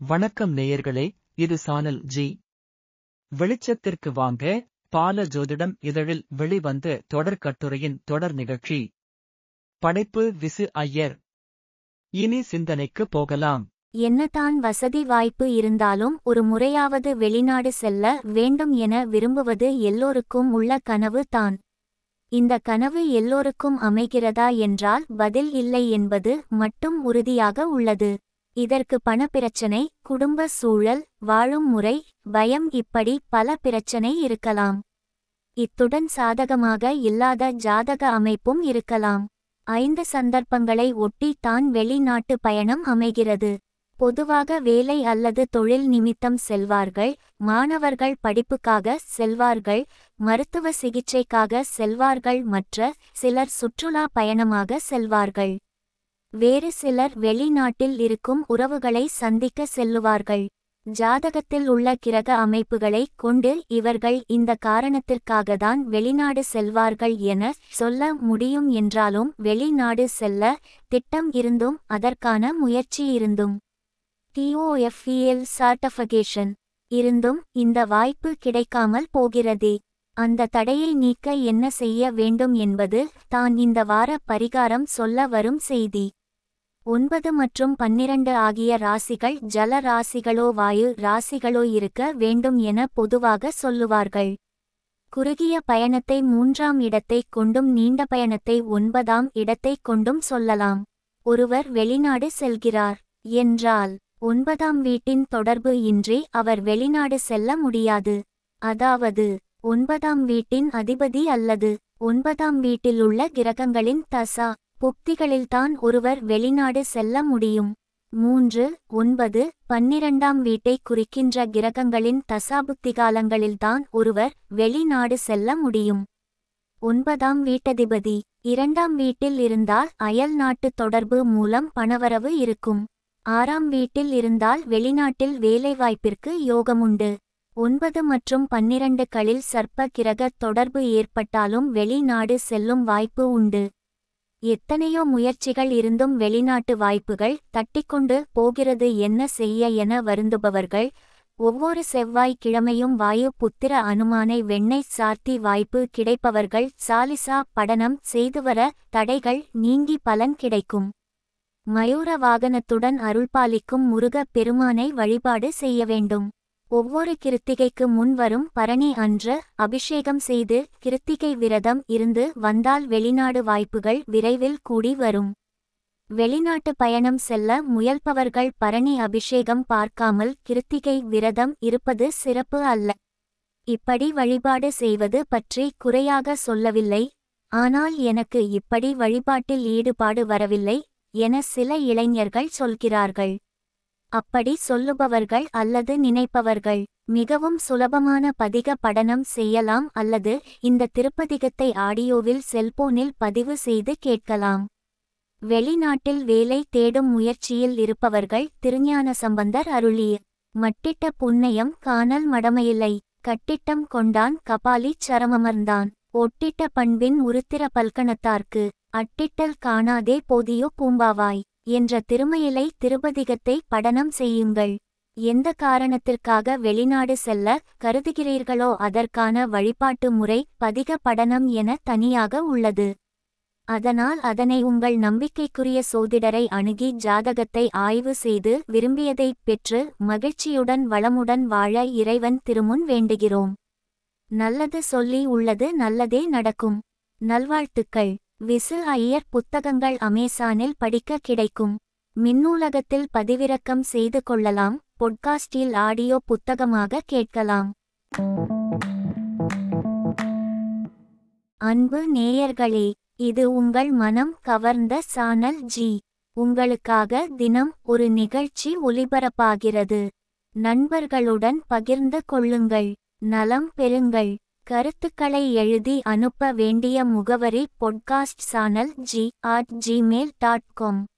வணக்கம் நேயர்களே, இது சானல் ஜி. வெளிச்சத்திற்கு வாங்க. பால ஜோதிடம் இதழில் வெளிவந்த தொடர் கட்டுரையின் தொடர் நிகழ்ச்சி. படைப்பு விசு ஐயர். இனி சிந்தனைக்கு போகலாம். என்னதான் வசதி வாய்ப்பு இருந்தாலும் ஒரு முறையாவது வெளிநாடு செல்ல வேண்டும் என விரும்புவது எல்லோருக்கும் உள்ள கனவு தான். இந்த கனவு எல்லோருக்கும் அமைகிறதா என்றால் பதில் இல்லை என்பது மட்டும் உறுதியாக உள்ளது. இதற்கு பணப்பிரச்சனை, குடும்ப சூழல், வாழும் முறை, பயம் இப்படி பல பிரச்சனை இருக்கலாம். இத்துடன் சாதகமாக இல்லாத ஜாதக அமைப்பும் இருக்கலாம். 5 சந்தர்ப்பங்களை ஒட்டி தான் வெளிநாட்டு பயணம் அமைகிறது. பொதுவாக வேலை அல்லது தொழில் நிமித்தம் செல்வார்கள், மாணவர்கள் படிப்புக்காக செல்வார்கள், மருத்துவ சிகிச்சைக்காக செல்வார்கள், மற்ற சிலர் சுற்றுலா பயணமாக செல்வார்கள். வேறு சிலர் வெளிநாட்டில் இருக்கும் உறவுகளை சந்திக்க செல்லுவார்கள். ஜாதகத்தில் உள்ள கிரக அமைப்புகளை கொண்டு இவர்கள் இந்த காரணத்திற்காகத்தான் வெளிநாடு செல்வார்கள் என சொல்ல முடியும். என்றாலும் வெளிநாடு செல்ல திட்டம் இருந்தும் அதற்கான முயற்சி இருந்தும் TOEFL சர்டிஃபிகேஷன் இருந்தும் இந்த வாய்ப்பு கிடைக்காமல் போகிறதே. அந்த தடையை நீக்க என்ன செய்ய வேண்டும் என்பது தான் இந்த வார பரிகாரம் சொல்ல வரும் செய்தி. 9 மற்றும் 12 ஆகிய ராசிகள் ஜல ராசிகளோ வாயு ராசிகளோ இருக்க வேண்டும் என பொதுவாக சொல்லுவார்கள். குறுகிய பயணத்தை 3ஆம் இடத்தை கொண்டும் நீண்ட பயணத்தை 9ஆம் இடத்தை கொண்டும் சொல்லலாம். ஒருவர் வெளிநாடு செல்கிறார் என்றால் 9ஆம் வீட்டின் தொடர்பு இன்றி அவர் வெளிநாடு செல்ல முடியாது. அதாவது 9ஆம் வீட்டின் அதிபதி அல்லது 9ஆம் வீட்டிலுள்ள கிரகங்களின் தசா புக்திகளில்தான் ஒருவர் வெளிநாடு செல்ல முடியும். 3, 9, 12ஆம் வீட்டை குறிக்கின்ற கிரகங்களின் தசாபுக்திகாலங்களில்தான் ஒருவர் வெளிநாடு செல்ல முடியும். 9ஆம் வீட்டதிபதி 2ஆம் வீட்டில் இருந்தால் அயல் நாட்டு தொடர்பு மூலம் பணவரவு இருக்கும். 6ஆம் வீட்டில் இருந்தால் வெளிநாட்டில் வேலைவாய்ப்பிற்கு யோகமுண்டு. 9 மற்றும் 12களில் சர்ப்ப கிரக தொடர்பு ஏற்பட்டாலும் வெளிநாடு செல்லும் வாய்ப்பு உண்டு. எத்தனையோ முயற்சிகள் இருந்தும் வெளிநாட்டு வாய்ப்புகள் தட்டிக்கொண்டு போகிறது. என்ன செய்ய என வருந்துபவர்கள் ஒவ்வொரு செவ்வாய் கிழமையும் வாயு புத்திர அனுமானை வெண்ணெய் சார்த்தி வாய்ப்பு கிடைப்பவர்கள் சாலிசா படனம் செய்துவர தடைகள் நீங்கி பலன் கிடைக்கும். மயூர வாகனத்துடன் அருள்பாலிக்கும் முருக பெருமானை வழிபாடு செய்ய வேண்டும். ஒவ்வொரு கிருத்திகைக்கு முன் வரும் பரணி அன்று அபிஷேகம் செய்து கிருத்திகை விரதம் இருந்து வந்தால் வெளிநாடு வாய்ப்புகள் விரைவில் கூடி வரும். வெளிநாட்டு பயணம் செல்ல முயல்பவர்கள் பரணி அபிஷேகம் பார்க்காமல் கிருத்திகை விரதம் இருப்பது சிறப்பு அல்ல. இப்படி வழிபாடு செய்வது பற்றி குறையாக சொல்லவில்லை. ஆனால் எனக்கு இப்படி வழிபாட்டில் ஈடுபாடு வரவில்லை என சில இளைஞர்கள் சொல்கிறார்கள். அப்படி சொல்லுபவர்கள் அல்லது நினைப்பவர்கள் மிகவும் சுலபமான பதிக படனம் செய்யலாம் அல்லது இந்த திருப்பதிகத்தை ஆடியோவில் செல்போனில் பதிவு செய்து கேட்கலாம். வெளிநாட்டில் வேலை தேடும் முயற்சியில் இருப்பவர்கள் திருஞான சம்பந்தர் அருளிய மட்டிட்ட புண்ணியம் காணல் மடமையில்லை, கட்டிட்டம் கொண்டான் கபாலி சரமமர்ந்தான், ஒட்டிட்ட பண்பின் உருத்திர பல்கணத்தார்க்கு அட்டிட்டல் காணாதே போதியோ பூம்பாவாய் என்ற திருமயிலை திருப்பதிகத்தை படனம் செய்யுங்கள். எந்த காரணத்திற்காக வெளிநாடு செல்ல கருதுகிறீர்களோ அதற்கான வழிபாட்டு முறை பதிக படனம் என தனியாக உள்ளது. அதனால் அதனை உங்கள் நம்பிக்கைக்குரிய சோதிடரை அணுகி ஜாதகத்தை ஆய்வு செய்து விரும்பியதை பெற்று மகிழ்ச்சியுடன் வளமுடன் வாழ இறைவன் திருமுன் வேண்டுகிறோம். நல்லது சொல்லி உள்ளது நல்லதே நடக்கும். நல்வாழ்த்துக்கள். விசு ஐயர் புத்தகங்கள் அமேசானில் படிக்க கிடைக்கும். மின்னூலகத்தில் பதிவிறக்கம் செய்து கொள்ளலாம். பொட்காஸ்டில் ஆடியோ புத்தகமாக கேட்கலாம். அன்பு நேயர்களே, இது உங்கள் மனம் கவர்ந்த சானல் ஜி. உங்களுக்காக தினம் ஒரு நிகழ்ச்சி ஒலிபரப்பாகிறது. நண்பர்களுடன் பகிர்ந்து கொள்ளுங்கள். நலம் பெறுங்கள். கருத்துக்களை எழுதி அனுப்ப வேண்டிய முகவரி podcast sanalji@gmail.com.